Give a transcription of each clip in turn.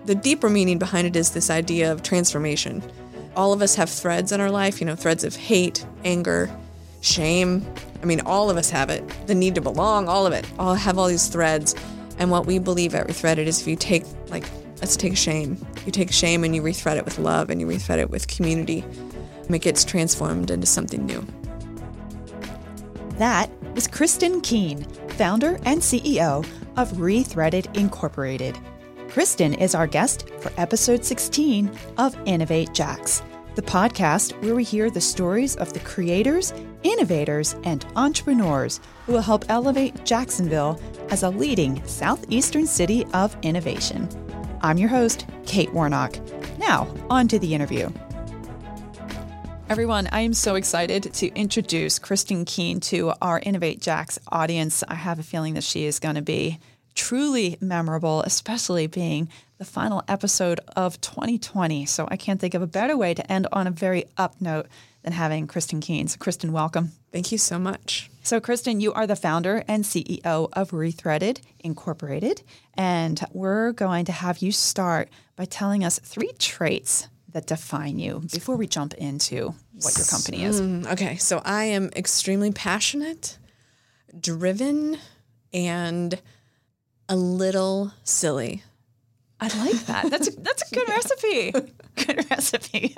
The deeper meaning behind it is this idea of transformation. All of us have threads in our life, threads of hate, anger, shame. All of us have it. The need to belong, all of it. All have all these threads. And what we believe at Rethreaded is if you take, let's take shame. You take shame and you rethread it with love and you rethread it with community. And it gets transformed into something new. That was Kristen Keene, founder and CEO of Rethreaded Incorporated. Kristen is our guest for episode 16 of Innovate Jax, the podcast where we hear the stories of the creators, innovators, and entrepreneurs who will help elevate Jacksonville as a leading southeastern city of innovation. I'm your host, Kate Warnock. Now, on to the interview. Everyone, I am so excited to introduce Kristen Keene to our Innovate Jax audience. I have a feeling that she is going to be truly memorable, especially being the final episode of 2020. So I can't think of a better way to end on a very up note than having Kristen Keene. So Kristen, welcome. Thank you so much. So Kristen, you are the founder and CEO of Rethreaded Incorporated, and we're going to have you start by telling us 3 traits that define you before we jump into what your company is. Okay, so I am extremely passionate, driven, and a little silly. I like that. That's a good recipe. Good recipe.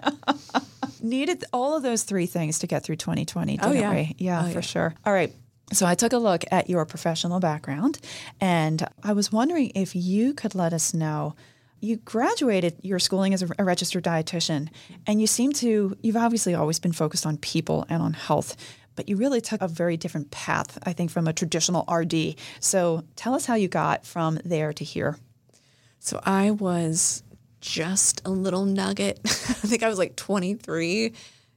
Needed all of those 3 things to get through 2020, didn't we? Yeah, for sure. All right. So I took a look at your professional background, and I was wondering if you could let us know. You graduated your schooling as a registered dietitian, and you've obviously always been focused on people and on health, but you really took a very different path, I think, from a traditional RD. So tell us how you got from there to here. So I was just a little nugget. I think I was like 23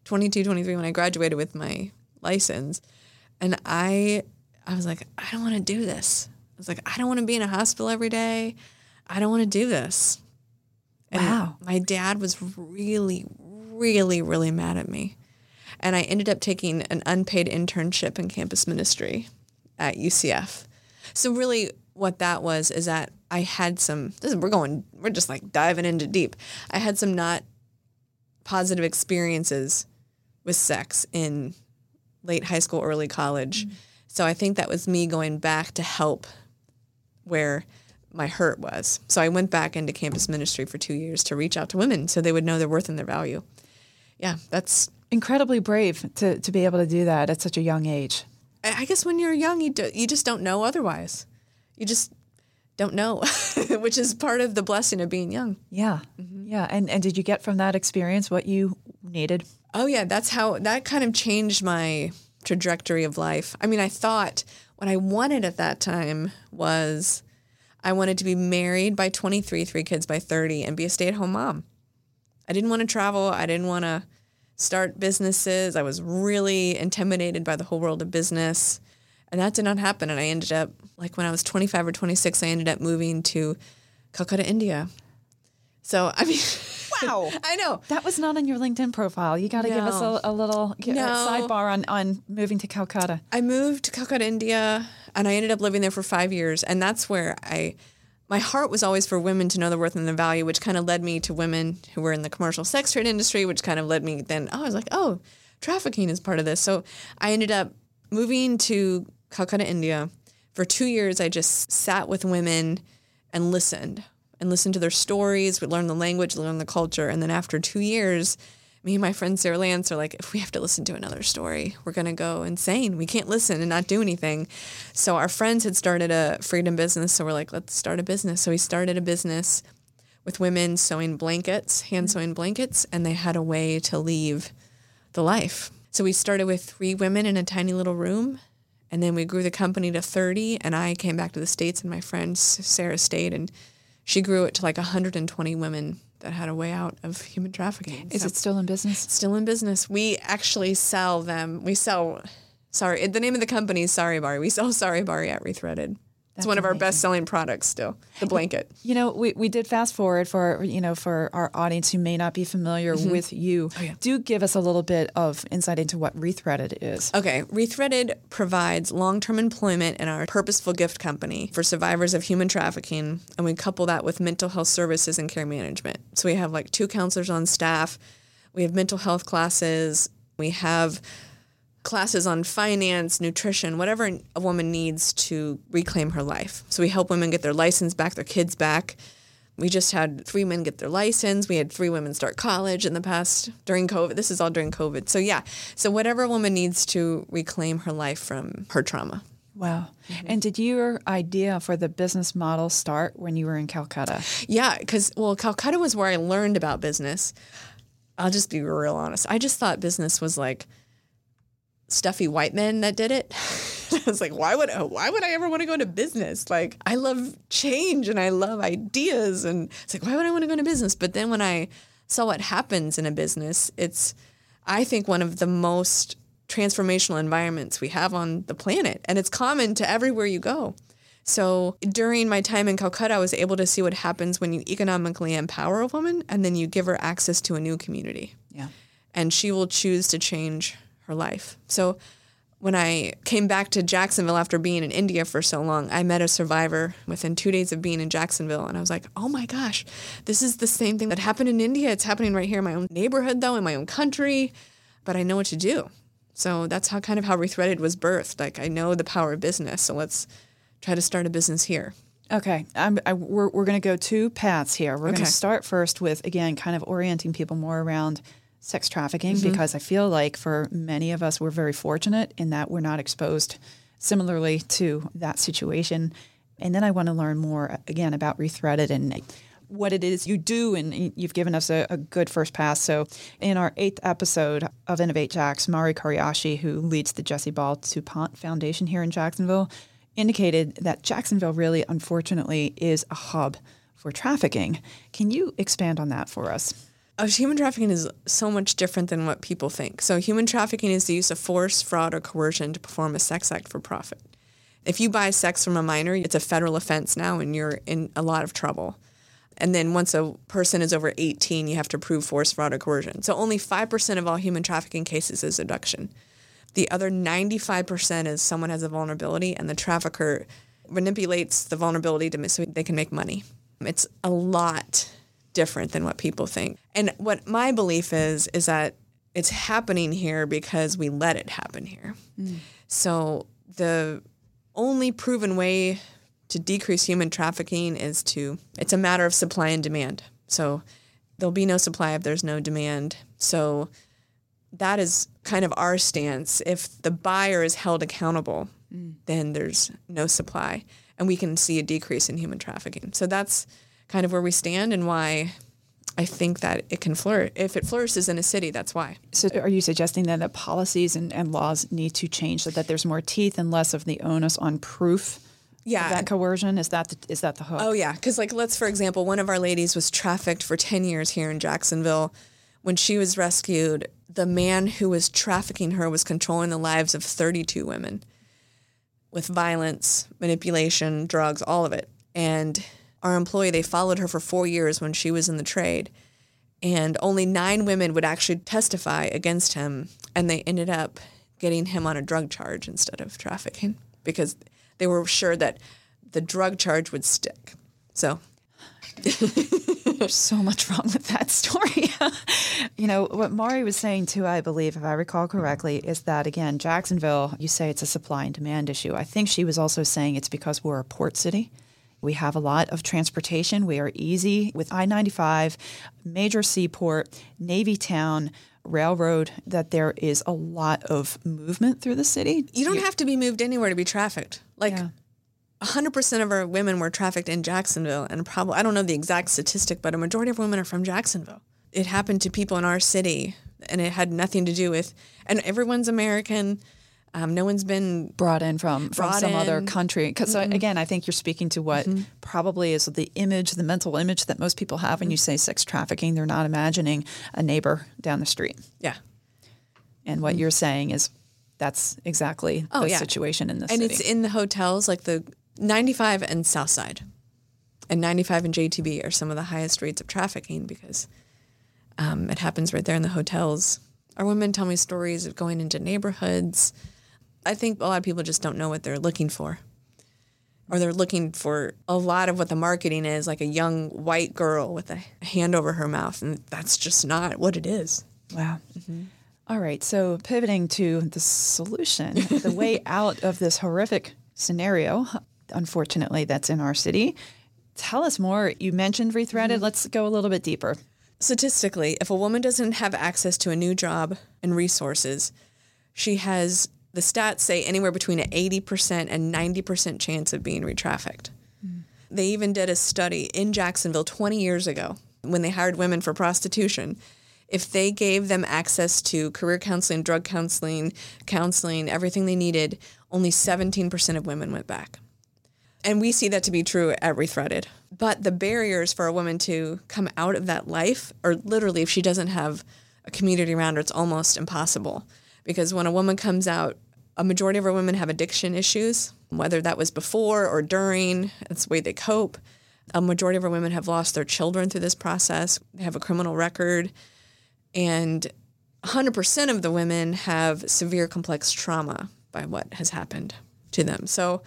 when I graduated with my license. And I was like, I don't want to do this. I was like, I don't want to be in a hospital every day. I don't want to do this. And wow. My dad was really, really, really mad at me. And I ended up taking an unpaid internship in campus ministry at UCF. So really what that was is that I had we're just like diving into deep. I had some not positive experiences with sex in late high school, early college. Mm-hmm. So I think that was me going back to help where my hurt was. So I went back into campus ministry for 2 years to reach out to women so they would know their worth and their value. Yeah, that's incredibly brave to be able to do that at such a young age. I guess when you're young, you just don't know otherwise. You just don't know, which is part of the blessing of being young. Yeah. Mm-hmm. Yeah. And did you get from that experience what you needed? Oh, yeah. That kind of changed my trajectory of life. I thought what I wanted at that time was I wanted to be married by 23, 3 kids by 30, and be a stay-at-home mom. I didn't want to travel. I didn't want to start businesses. I was really intimidated by the whole world of business. And that did not happen. And I ended up, when I was 25 or 26, I ended up moving to Calcutta, India. So, wow. I know. That was not on your LinkedIn profile. You got to give us a little sidebar on moving to Calcutta. I moved to Calcutta, India, and I ended up living there for 5 years. And that's where my heart was always for women to know their worth and their value, which kind of led me to women who were in the commercial sex trade industry, which kind of led me then, I was like, trafficking is part of this. So I ended up moving to Calcutta, India. For 2 years, I just sat with women and listened to their stories. We learned the language, learned the culture. And then after 2 years, me and my friend Sarah Lance are like, if we have to listen to another story, we're going to go insane. We can't listen and not do anything. So our friends had started a freedom business. So we're like, let's start a business. So we started a business with women sewing blankets, hand sewing blankets, and they had a way to leave the life. So we started with 3 women in a tiny little room, and then we grew the company to 30, and I came back to the States, and my friend Sarah stayed, and she grew it to 120 women that had a way out of human trafficking. Is it still in business? It's still in business. We actually sell them. The name of the company is Sari Bari. We sell Sari Bari at Rethreaded. It's one of our best-selling products still, the blanket. We did fast forward for our audience who may not be familiar with you. Oh, yeah. Do give us a little bit of insight into what Rethreaded is. Okay. Rethreaded provides long-term employment in our purposeful gift company for survivors of human trafficking, and we couple that with mental health services and care management. So we have 2 counselors on staff. We have mental health classes. We have classes on finance, nutrition, whatever a woman needs to reclaim her life. So we help women get their license back, their kids back. We just had 3 men get their license. We had 3 women start college in the past during COVID. This is all during COVID. So yeah, so whatever a woman needs to reclaim her life from her trauma. Wow. Mm-hmm. And did your idea for the business model start when you were in Calcutta? Yeah, because, Calcutta was where I learned about business. I'll just be real honest. I just thought business was stuffy white men that did it. I was like, why would I ever want to go into business? I love change and I love ideas. And it's why would I want to go into business? But then when I saw what happens in a business, it's, I think, one of the most transformational environments we have on the planet. And it's common to everywhere you go. So during my time in Calcutta, I was able to see what happens when you economically empower a woman and then you give her access to a new community. Yeah. And she will choose to change her life. So when I came back to Jacksonville after being in India for so long, I met a survivor within 2 days of being in Jacksonville. And I was like, oh my gosh, this is the same thing that happened in India. It's happening right here in my own neighborhood, though, in my own country. But I know what to do. So that's how Rethreaded was birthed. I know the power of business. So let's try to start a business here. Okay. We're going to go 2 paths here. We're going to start first with, again, kind of orienting people more around sex trafficking, because I feel like for many of us, we're very fortunate in that we're not exposed similarly to that situation. And then I want to learn more, again, about Rethreaded and what it is you do. And you've given us a good first pass. So in our 8th episode of Innovate Jax, Mari Kariashi, who leads the Jesse Ball DuPont Foundation here in Jacksonville, indicated that Jacksonville really, unfortunately, is a hub for trafficking. Can you expand on that for us? Human trafficking is so much different than what people think. So human trafficking is the use of force, fraud, or coercion to perform a sex act for profit. If you buy sex from a minor, it's a federal offense now, and you're in a lot of trouble. And then once a person is over 18, you have to prove force, fraud, or coercion. So only 5% of all human trafficking cases is abduction. The other 95% is someone has a vulnerability, and the trafficker manipulates the vulnerability so they can make money. It's a lot different than what people think. And what my belief is that it's happening here because we let it happen here. So the only proven way to decrease human trafficking it's a matter of supply and demand. So there'll be no supply if there's no demand. So that is kind of our stance. If the buyer is held accountable, then there's no supply, and we can see a decrease in human trafficking. So that's kind of where we stand and why I think that it can flourish. If it flourishes in a city, that's why. So are you suggesting that the policies and laws need to change so that there's more teeth and less of the onus on proof of that coercion? Is that the hook? Oh, yeah. Because, let's, for example, one of our ladies was trafficked for 10 years here in Jacksonville. When she was rescued, the man who was trafficking her was controlling the lives of 32 women with violence, manipulation, drugs, all of it. And our employee, they followed her for 4 years when she was in the trade, and only 9 women would actually testify against him, and they ended up getting him on a drug charge instead of trafficking because they were sure that the drug charge would stick. So there's so much wrong with that story. What Mari was saying too, I believe, if I recall correctly, is that, again, Jacksonville, you say it's a supply and demand issue. I think she was also saying it's because we're a port city. We have a lot of transportation. We are easy with I-95, major seaport, Navy town, railroad, that there is a lot of movement through the city. You don't have to be moved anywhere to be trafficked. 100% of our women were trafficked in Jacksonville, and probably, I don't know the exact statistic, but a majority of women are from Jacksonville. It happened to people in our city, and it had nothing to do with, and everyone's American. No one's been brought in from some other country. Because again, I think you're speaking to what probably is the mental image that most people have when you say sex trafficking. They're not imagining a neighbor down the street. Yeah. And what you're saying is that's exactly the situation in the city. And it's in the hotels, 95 and Southside. And 95 and JTB are some of the highest rates of trafficking because it happens right there in the hotels. Our women tell me stories of going into neighborhoods. I think a lot of people just don't know what they're looking for. Or they're looking for a lot of what the marketing is, like a young white girl with a hand over her mouth. And that's just not what it is. Wow. Mm-hmm. All right. So pivoting to the solution, the way out of this horrific scenario, unfortunately, that's in our city. Tell us more. You mentioned Rethreaded. Mm-hmm. Let's go a little bit deeper. Statistically, if a woman doesn't have access to a new job and resources, she has, the stats say, anywhere between an 80% and 90% chance of being re-trafficked. Mm. They even did a study in Jacksonville 20 years ago when they hired women for prostitution. If they gave them access to career counseling, drug counseling, everything they needed, only 17% of women went back. And we see that to be true at Rethreaded. But the barriers for a woman to come out of that life are literally, if she doesn't have a community around her, it's almost impossible. Because when a woman comes out, a majority of our women have addiction issues, whether that was before or during, it's the way they cope. A majority of our women have lost their children through this process. They have a criminal record. And 100% of the women have severe complex trauma by what has happened to them. So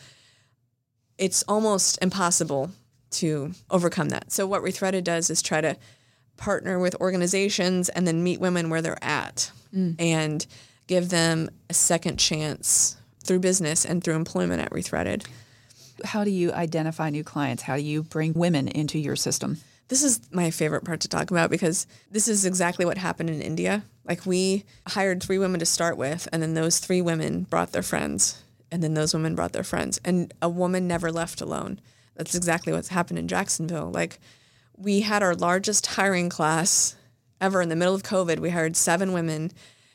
it's almost impossible to overcome that. So what Rethreaded does is try to partner with organizations and then meet women where they're at and give them a second chance through business and through employment at Rethreaded. How do you identify new clients? How do you bring women into your system? This is my favorite part to talk about because this is exactly what happened in India. Like, we hired 3 women to start with, and then those 3 women brought their friends. And then those women brought their friends. And a woman never left alone. That's exactly what's happened in Jacksonville. Like, we had our largest hiring class ever in the middle of COVID. We hired 7 women,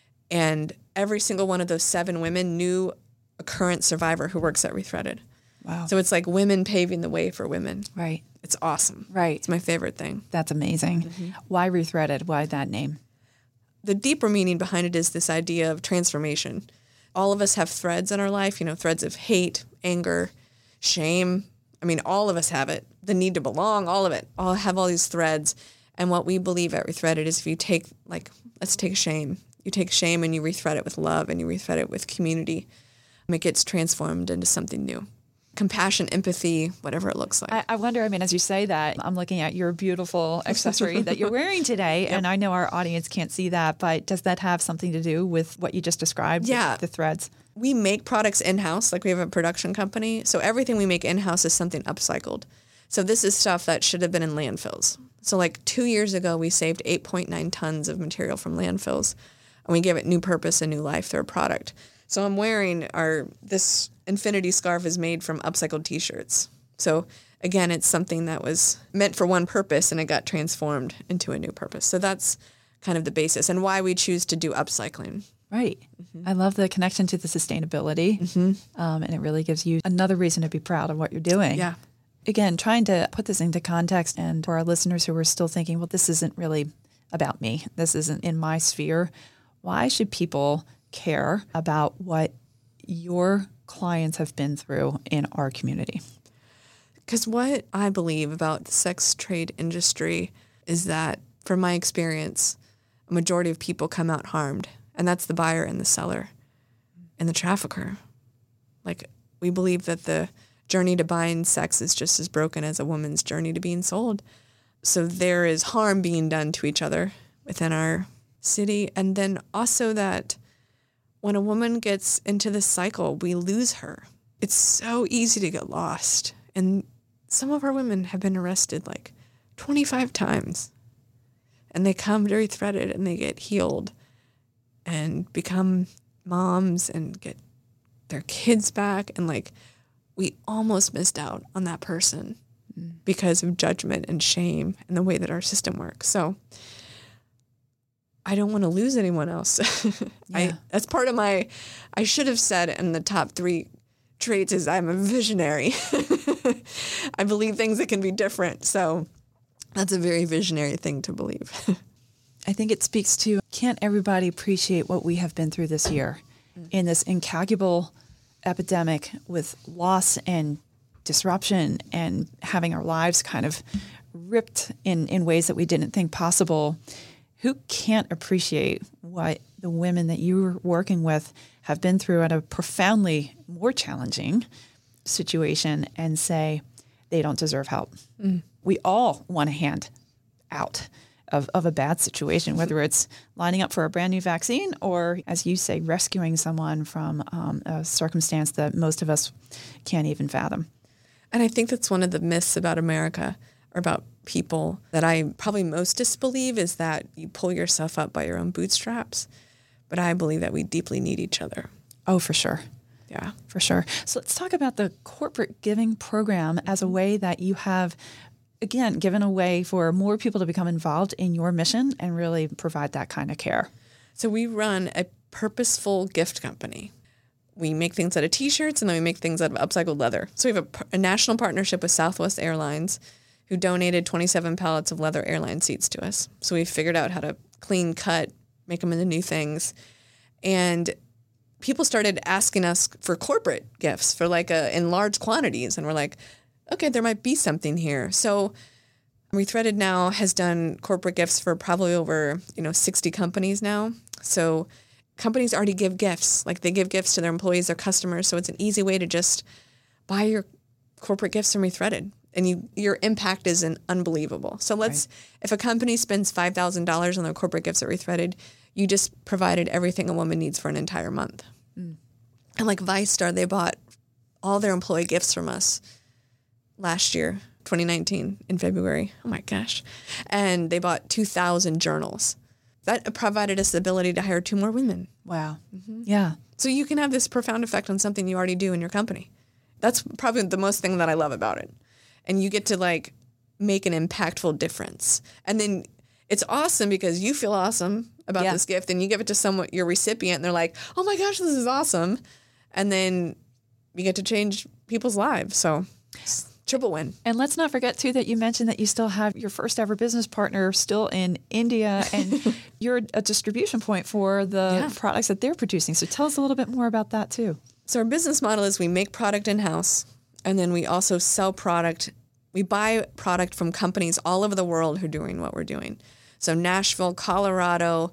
and every single one of those 7 women knew a current survivor who works at Rethreaded. Wow. So it's like women paving the way for women. Right. It's awesome. Right. It's my favorite thing. That's amazing. Mm-hmm. Why Rethreaded? Why that name? The deeper meaning behind it is this idea of transformation. All of us have threads in our life, threads of hate, anger, shame. I mean, all of us have it. The need to belong, all of it. All have all these threads. And what we believe at Rethreaded is if you take, let's take shame. You take shame and you rethread it with love and you rethread it with community. And it gets transformed into something new. Compassion, empathy, whatever it looks like. I wonder, as you say that, I'm looking at your beautiful accessory that you're wearing today, yep. And I know our audience can't see that, but does that have something to do with what you just described? Yeah. The threads? We make products in-house, like we have a production company, so everything we make in-house is something upcycled. So this is stuff that should have been in landfills. So 2 years ago, we saved 8.9 tons of material from landfills, and we gave it new purpose and new life through a product. So I'm wearing this infinity scarf is made from upcycled T-shirts. So again, it's something that was meant for one purpose and it got transformed into a new purpose. So that's kind of the basis and why we choose to do upcycling. Right. Mm-hmm. I love the connection to the sustainability. Mm-hmm. And it really gives you another reason to be proud of what you're doing. Yeah. Again, trying to put this into context, and for our listeners who are still thinking, well, this isn't really about me. This isn't in my sphere. Why should people care about what your clients have been through in our community? Because what I believe about the sex trade industry is that, from my experience, a majority of people come out harmed, and that's the buyer and the seller and the trafficker. We believe that the journey to buying sex is just as broken as a woman's journey to being sold. So there is harm being done to each other within our city, and then also that when a woman gets into this cycle, we lose her. It's so easy to get lost. And some of our women have been arrested 25 times. And they come very threaded and they get healed and become moms and get their kids back. And we almost missed out on that person because of judgment and shame and the way that our system works. So I don't want to lose anyone else. Yeah. That's part of I should have said in the top 3 traits is I'm a visionary. I believe things that can be different. So that's a very visionary thing to believe. I think it speaks to, can't everybody appreciate what we have been through this year in this incalculable epidemic with loss and disruption and having our lives kind of ripped in ways that we didn't think possible, who can't appreciate what the women that you're working with have been through at a profoundly more challenging situation and say they don't deserve help? We all want a hand out of a bad situation, whether it's lining up for a brand new vaccine or, as you say, rescuing someone from a circumstance that most of us can't even fathom. And I think that's one of the myths about America, or about people, that I probably most disbelieve, is that you pull yourself up by your own bootstraps. But I believe that we deeply need each other. Oh, for sure. Yeah, for sure. So let's talk about the corporate giving program as a way that you have, again, given a way for more people to become involved in your mission and really provide that kind of care. So we run a purposeful gift company. We make things out of T-shirts, and then we make things out of upcycled leather. So we have a national partnership with Southwest Airlines, who donated 27 pallets of leather airline seats to us. So we figured out how to clean cut, make them into new things. And people started asking us for corporate gifts for in large quantities. And we're like, okay, there might be something here. So Rethreaded now has done corporate gifts for probably over 60 companies now. So companies already give gifts. Like, they give gifts to their employees, their customers. So it's an easy way to just buy your corporate gifts from Rethreaded. And your impact is unbelievable. So if a company spends $5,000 on their corporate gifts at Rethreaded, you just provided everything a woman needs for an entire month. And like ViceStar, they bought all their employee gifts from us last year, 2019, in February. Oh my gosh. And they bought 2,000 journals. That provided us the ability to hire 2 more women. Wow. Mm-hmm. Yeah. So you can have this profound effect on something you already do in your company. That's probably the most thing that I love about it. And you get to make an impactful difference. And then it's awesome because you feel awesome about this gift, and you give it to your recipient, and they're like, oh my gosh, this is awesome. And then you get to change people's lives. So triple win. And let's not forget too that you mentioned that you still have your first ever business partner still in India, and you're a distribution point for the products that they're producing. So tell us a little bit more about that too. So our business model is we make product in-house, and then we also sell product. We buy product from companies all over the world who are doing what we're doing. So Nashville, Colorado,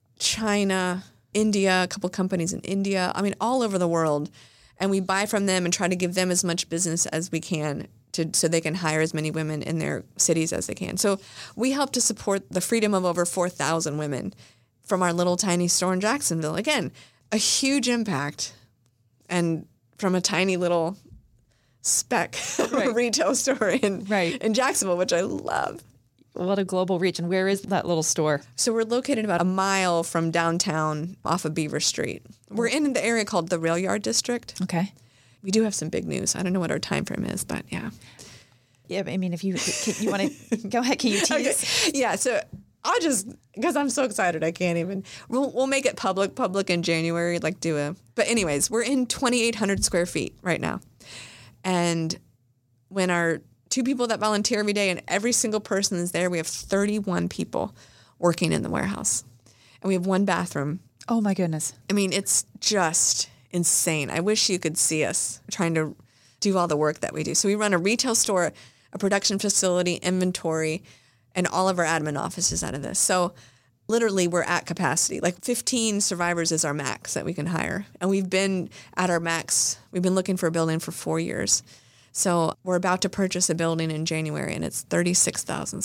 China, India, a couple companies in India, all over the world. And we buy from them and try to give them as much business as we can so they can hire as many women in their cities as they can. So we help to support the freedom of over 4,000 women from our little tiny store in Jacksonville. Again, a huge impact. And from a tiny little speck retail store in Jacksonville, which I love. What a global reach. And where is that little store? So we're located about a mile from downtown off of Beaver Street. We're in the area called the Rail Yard District. Okay. We do have some big news. I don't know what our time frame is, but yeah. Yeah, if you want to go ahead, can you tease? Okay. Yeah, so I'll just, because I'm so excited, I can't even. We'll make it public in January, but anyways, we're in 2,800 square feet right now. And when our 2 people that volunteer every day and every single person is there, we have 31 people working in the warehouse. And we have 1 bathroom. Oh my goodness. It's just insane. I wish you could see us trying to do all the work that we do. So we run a retail store, a production facility, inventory, and all of our admin offices out of this. So literally we're at capacity. 15 survivors is our max that we can hire. And we've been at our max. We've been looking for a building for 4 years. So we're about to purchase a building in January, and it's 36,000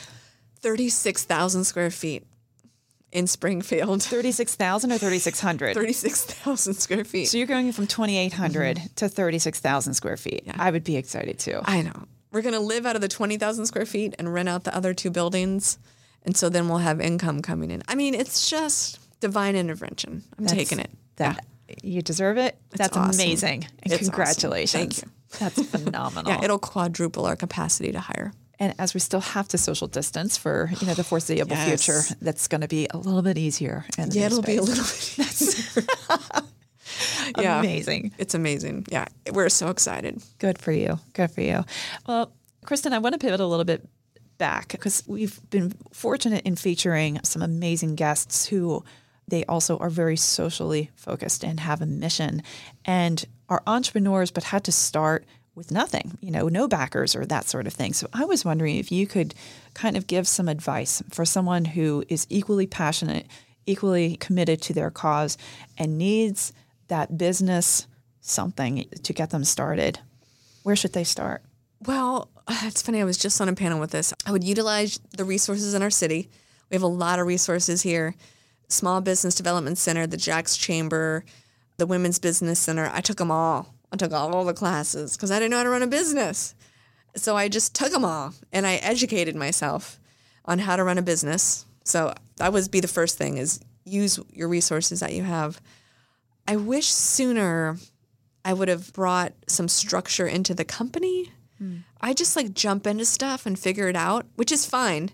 square feet in Springfield. 36,000 or 3,600? 36,000 square feet. So you're going from 2,800 to 36,000 square feet. Yeah. I would be excited too. I know. We're going to live out of the 20,000 square feet and rent out the other 2 buildings. And so then we'll have income coming in. It's just divine intervention. I'm taking it. You deserve it. That's awesome. Amazing. And congratulations. Awesome. Thank you. That's phenomenal. Yeah, it'll quadruple our capacity to hire. And as we still have to social distance for the foreseeable future, that's going to be a little bit easier. It'll be a little bit easier. Amazing. It's amazing. Yeah, we're so excited. Good for you. Good for you. Well, Kristen, I want to pivot a little bit back because we've been fortunate in featuring some amazing guests who they also are very socially focused and have a mission and are entrepreneurs, but had to start with nothing, no backers or that sort of thing. So I was wondering if you could kind of give some advice for someone who is equally passionate, equally committed to their cause, and needs that business something to get them started. Where should they start? Well, it's funny. I was just on a panel with this. I would utilize the resources in our city. We have a lot of resources here. Small Business Development Center, the Jack's Chamber, the Women's Business Center. I took them all. I took all the classes because I didn't know how to run a business. So I just took them all and I educated myself on how to run a business. So that would be the first thing, is use your resources that you have. I wish sooner I would have brought some structure into the company. I just jump into stuff and figure it out, which is fine.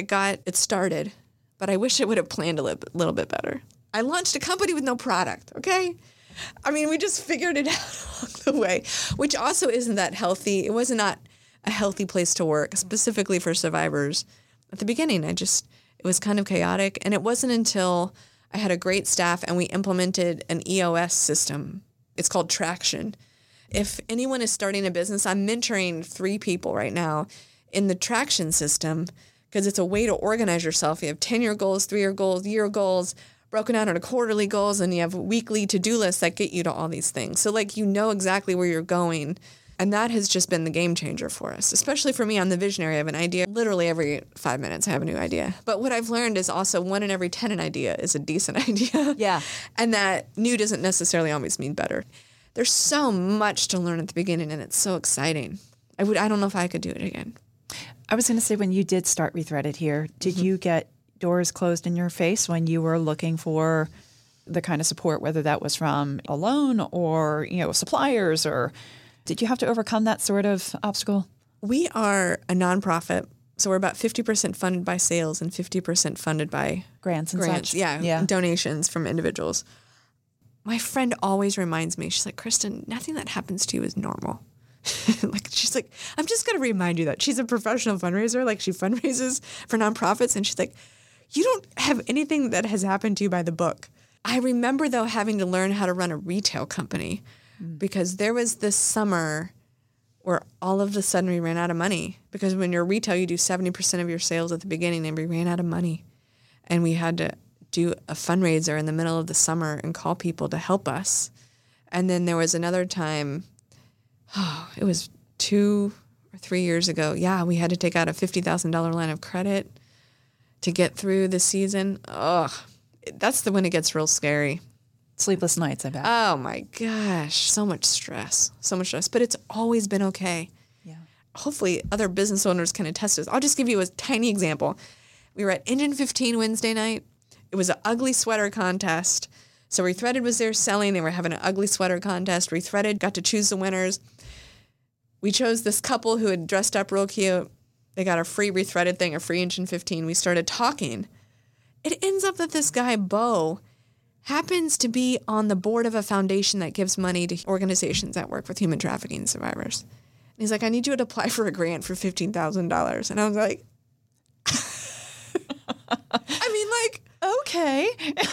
It started, but I wish it would have planned a little bit better. I launched a company with no product, okay? I mean, we just figured it out along the way, which also isn't that healthy. It was not a healthy place to work, specifically for survivors. At the beginning, it was kind of chaotic, and it wasn't until I had a great staff and we implemented an EOS system. It's called Traction. If anyone is starting a business, I'm mentoring 3 people right now in the Traction system because it's a way to organize yourself. You have 10-year goals, 3-year goals, year goals, broken down into quarterly goals, and you have weekly to-do lists that get you to all these things. So exactly where you're going. And that has just been the game changer for us, especially for me. I'm the visionary. I have an idea. Literally every 5 minutes, I have a new idea. But what I've learned is also 1 in every 10 an idea is a decent idea. Yeah. And that new doesn't necessarily always mean better. There's so much to learn at the beginning, and it's so exciting. I don't know if I could do it again. I was going to say, when you did start Rethreaded here, did you get doors closed in your face when you were looking for the kind of support, whether that was from a loan or, suppliers, or did you have to overcome that sort of obstacle? We are a nonprofit, so we're about 50% funded by sales and 50% funded by grants and such. Yeah, donations from individuals. My friend always reminds me, she's like, Kristen, nothing that happens to you is normal. She's like, I'm just going to remind you that. She's a professional fundraiser. She fundraises for nonprofits. And she's like, you don't have anything that has happened to you by the book. I remember, though, having to learn how to run a retail company because there was this summer where all of a sudden we ran out of money. Because when you're retail, you do 70% of your sales at the beginning, and we ran out of money. And we had to do a fundraiser in the middle of the summer and call people to help us. And then there was another time, it was 2 or 3 years ago. Yeah, we had to take out a $50,000 line of credit to get through the season. That's when it gets real scary. Sleepless nights, I bet. Oh my gosh, so much stress. But it's always been okay. Yeah. Hopefully other business owners can attest to this. I'll just give you a tiny example. We were at Engine 15 Wednesday night. It was an ugly sweater contest. So Rethreaded was there selling. They were having an ugly sweater contest. Rethreaded got to choose the winners. We chose this couple who had dressed up real cute. They got a free Rethreaded thing, a free Engine 15. We started talking. It ends up that this guy, Bo, happens to be on the board of a foundation that gives money to organizations that work with human trafficking survivors. And he's like, I need you to apply for a grant for $15,000. And I was like, okay.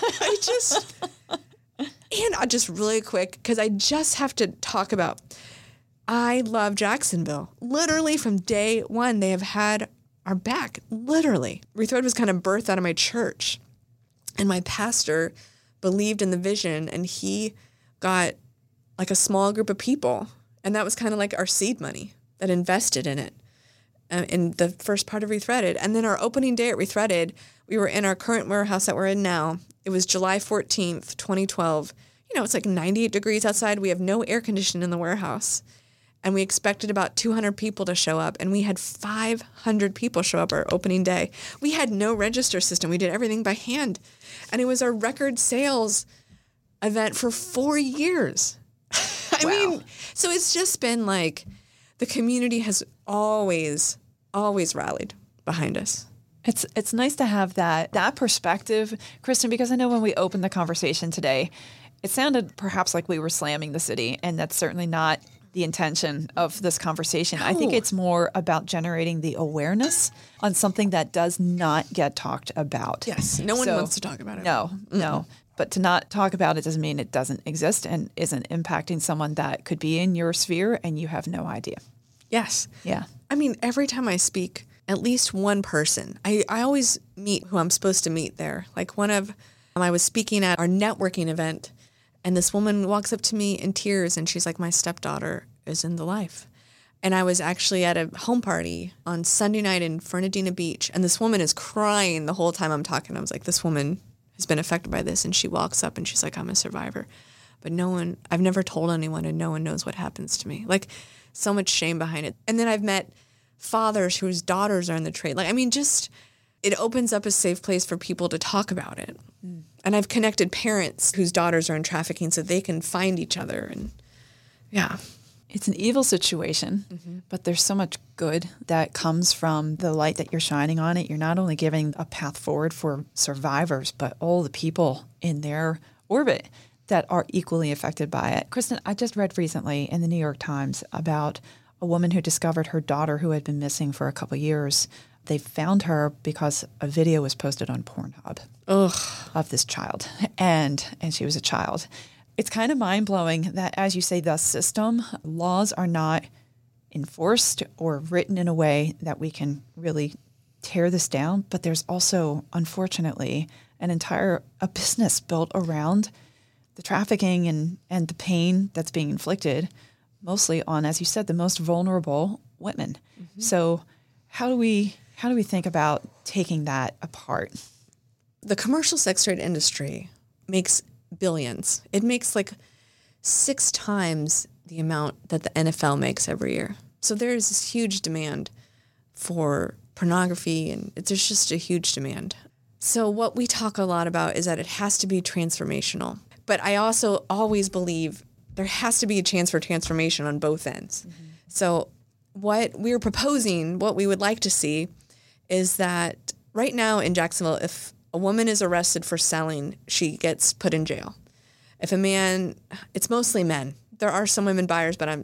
I just really quick, because I just have to talk about, I love Jacksonville. Literally from day one, they have had our back. Literally. Rethread was kind of birthed out of my church. And my pastor believed in the vision, and he got a small group of people. And that was kind of our seed money that invested in it. In the first part of Rethreaded. And then our opening day at Rethreaded, we were in our current warehouse that we're in now. It was July 14th, 2012. It's 98 degrees outside. We have no air conditioning in the warehouse. And we expected about 200 people to show up. And we had 500 people show up our opening day. We had no register system. We did everything by hand. And it was our record sales event for 4 years. I mean, so it's just been the community has always rallied behind us. It's nice to have that perspective, Kristen, because I know when we opened the conversation today, it sounded perhaps like we were slamming the city, and that's certainly not the intention of this conversation. No. I think it's more about generating the awareness on something that does not get talked about. Yes, no one wants to talk about it. No. But to not talk about it doesn't mean it doesn't exist and isn't impacting someone that could be in your sphere and you have no idea. Yes. Yeah. I mean, every time I speak, at least one person, I always meet who I'm supposed to meet there. Like I was speaking at our networking event, and this woman walks up to me in tears, and she's like, my stepdaughter is in the life. And I was actually at a home party on Sunday night in Fernandina Beach, and this woman is crying the whole time I'm talking. I was like, this woman has been affected by this, and she walks up and she's like, I'm a survivor. But I've never told anyone, and no one knows what happens to me. Like, so much shame behind it. And then I've met fathers whose daughters are in the trade. Like, I mean, just, it opens up a safe place for people to talk about it. Mm. And I've connected parents whose daughters are in trafficking so they can find each other. And yeah. It's an evil situation, but there's so much good that comes from the light that you're shining on it. You're not only giving a path forward for survivors, but all the people in their orbit that are equally affected by it. Kristen, I just read recently in the New York Times about a woman who discovered her daughter who had been missing for a couple of years. They found her because a video was posted on Pornhub of this child, and she was a child. It's kind of mind-blowing that, as you say, the system, laws are not enforced or written in a way that we can really tear this down. But there's also, unfortunately, a business built around the trafficking and the pain that's being inflicted, mostly on, as you said, the most vulnerable women. Mm-hmm. So how do we think about taking that apart? The commercial sex trade industry makes billions. It makes like 6 times the amount that the NFL makes every year. So there's this huge demand for pornography, and there's just a huge demand. So what we talk a lot about is that it has to be transformational. But I also always believe there has to be a chance for transformation on both ends. Mm-hmm. So what we're proposing, what we would like to see, is that right now in Jacksonville, if a woman is arrested for selling, she gets put in jail. If a man, it's mostly men. There are some women buyers, but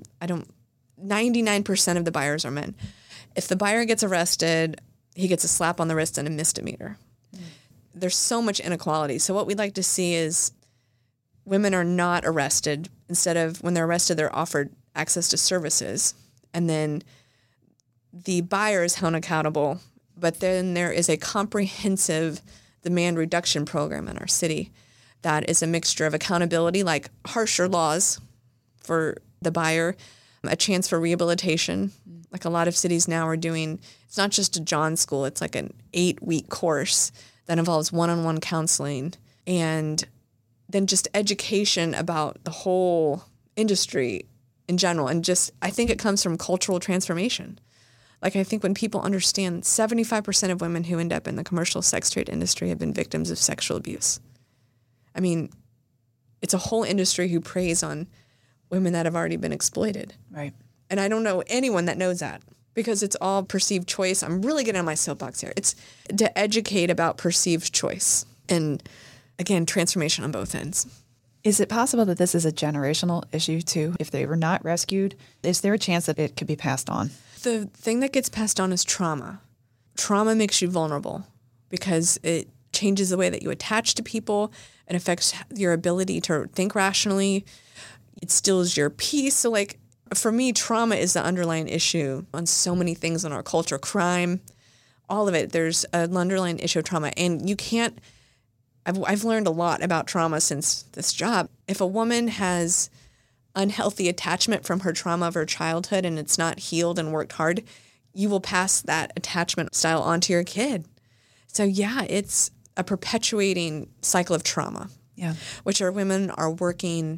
99% of the buyers are men. If the buyer gets arrested, he gets a slap on the wrist and a misdemeanor. There's so much inequality. So what we'd like to see is women are not arrested. Instead of, when they're arrested, they're offered access to services. And then the buyer is held accountable. But then there is a comprehensive demand reduction program in our city that is a mixture of accountability, like harsher laws for the buyer, a chance for rehabilitation, like a lot of cities now are doing. It's not just a John school, it's like an 8-week course that involves one-on-one counseling, and then just education about the whole industry in general. And just, I think it comes from cultural transformation. Like, I think when people understand 75% of women who end up in the commercial sex trade industry have been victims of sexual abuse. I mean, it's a whole industry who preys on women that have already been exploited. Right. And I don't know anyone that knows that, because it's all perceived choice. I'm really getting on my soapbox here. It's to educate about perceived choice and, again, transformation on both ends. Is it possible that this is a generational issue too? If they were not rescued, is there a chance that it could be passed on? The thing that gets passed on is trauma. Trauma makes you vulnerable because it changes the way that you attach to people. It affects your ability to think rationally. It steals your peace. So, like, for me, trauma is the underlying issue on so many things in our culture. Crime, all of it. There's an underlying issue of trauma. And you can't, I've learned a lot about trauma since this job. If a woman has unhealthy attachment from her trauma of her childhood and it's not healed and worked hard, you will pass that attachment style onto your kid. So yeah, it's a perpetuating cycle of trauma, which our women are working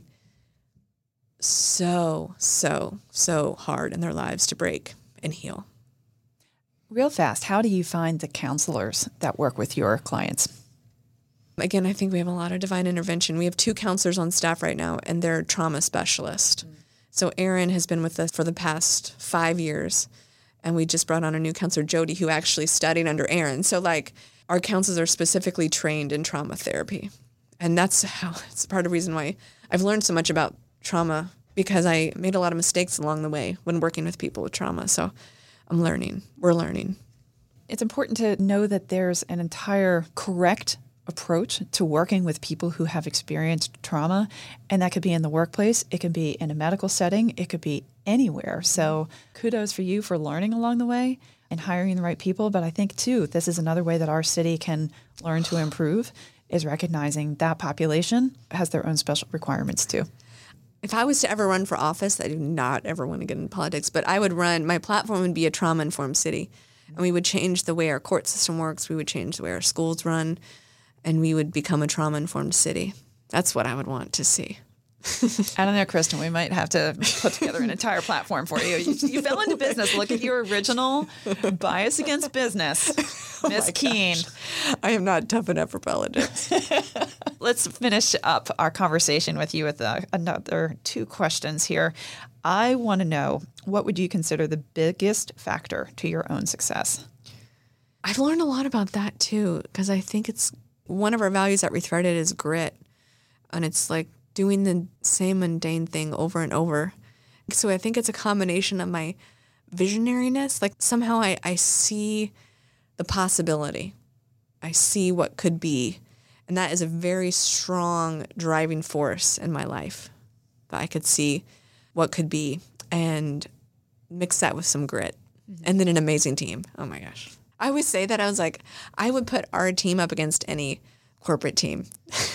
so hard in their lives to break and heal. Real fast, how do you find the counselors that work with your clients? Again, I think we have a lot of divine intervention. We have 2 counselors on staff right now, and they're trauma specialists. So Erin has been with us for the past 5 years, and we just brought on a new counselor, Jody, who actually studied under Erin. So, like, our counselors are specifically trained in trauma therapy. And it's part of the reason why I've learned so much about trauma, because I made a lot of mistakes along the way when working with people with trauma. So we're learning. It's important to know that there's an entire correct approach to working with people who have experienced trauma. And that could be in the workplace. It could be in a medical setting. It could be anywhere. So kudos for you for learning along the way and hiring the right people. But I think, too, this is another way that our city can learn to improve, is recognizing that population has their own special requirements, too. If I was to ever run for office, I do not ever want to get into politics, but I would run, my platform would be a trauma-informed city. And we would change the way our court system works. We would change the way our schools run. And we would become a trauma-informed city. That's what I would want to see. I don't know, Kristen, we might have to put together an entire platform for you. You fell into business. Look at your original bias against business, Miss Keene. I am not tough enough for politics. Let's finish up our conversation with you with another 2 questions here. I want to know, what would you consider the biggest factor to your own success? I've learned a lot about that, too, because I think it's one of our values at Rethreaded is grit. And it's like doing the same mundane thing over and over. So I think it's a combination of my visionariness. Like somehow I see the possibility. I see what could be. And that is a very strong driving force in my life. That I could see what could be and mix that with some grit. And then an amazing team. Oh my gosh. I always say that. I was like, I would put our team up against any corporate team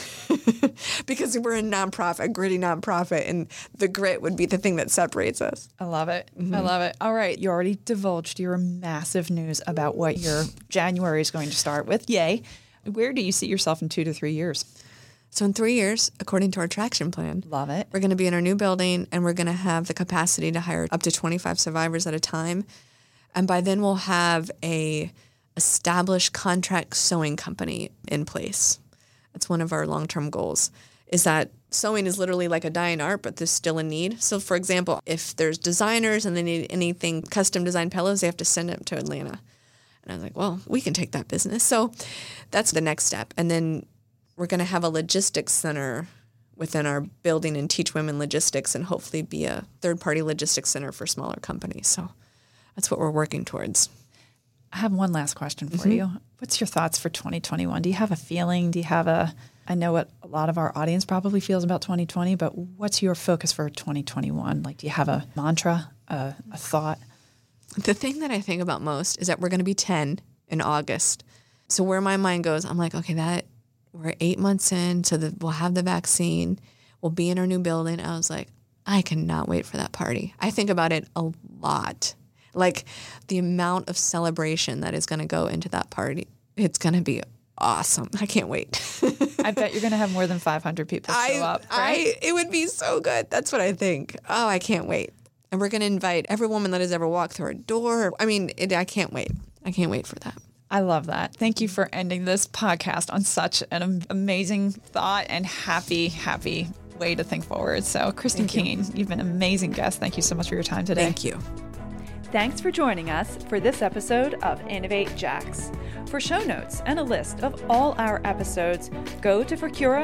because we're a nonprofit, a gritty nonprofit, and the grit would be the thing that separates us. I love it. Mm-hmm. I love it. All right. You already divulged your massive news about what your January is going to start with. Yay. Where do you see yourself in 2 to 3 years? So in 3 years, according to our traction plan, love it. We're going to be in our new building, and we're going to have the capacity to hire up to 25 survivors at a time. And by then we'll have a established contract sewing company in place. That's one of our long-term goals, is that sewing is literally like a dying art, but there's still a need. So for example, if there's designers and they need anything custom designed pillows, they have to send them to Atlanta. And I was like, well, we can take that business. So that's the next step. And then we're going to have a logistics center within our building and teach women logistics and hopefully be a third-party logistics center for smaller companies. So that's what we're working towards. I have one last question for you. What's your thoughts for 2021? Do you have a feeling? Do you have I know what a lot of our audience probably feels about 2020, but what's your focus for 2021? Like, do you have a mantra, a thought? The thing that I think about most is that we're going to be 10 in August. So where my mind goes, I'm like, okay, we're 8 months in, so we'll have the vaccine. We'll be in our new building. I was like, I cannot wait for that party. I think about it a lot. Like the amount of celebration that is going to go into that party. It's going to be awesome. I can't wait. I bet you're going to have more than 500 people show up, right? It would be so good. That's what I think. Oh, I can't wait. And we're going to invite every woman that has ever walked through our door. I mean, I can't wait. I can't wait for that. I love that. Thank you for ending this podcast on such an amazing thought and happy way to think forward. So, Kristen Keene, you've been an amazing guest. Thank you so much for your time today. Thank you. Thanks for joining us for this episode of Innovate Jax. For show notes and a list of all our episodes, go to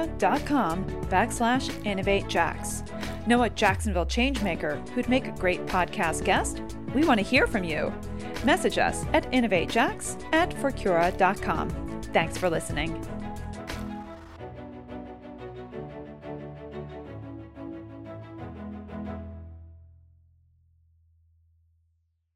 forcura.com/InnovateJax. Know a Jacksonville changemaker who'd make a great podcast guest? We want to hear from you. Message us at innovatejax@forcura.com. Thanks for listening.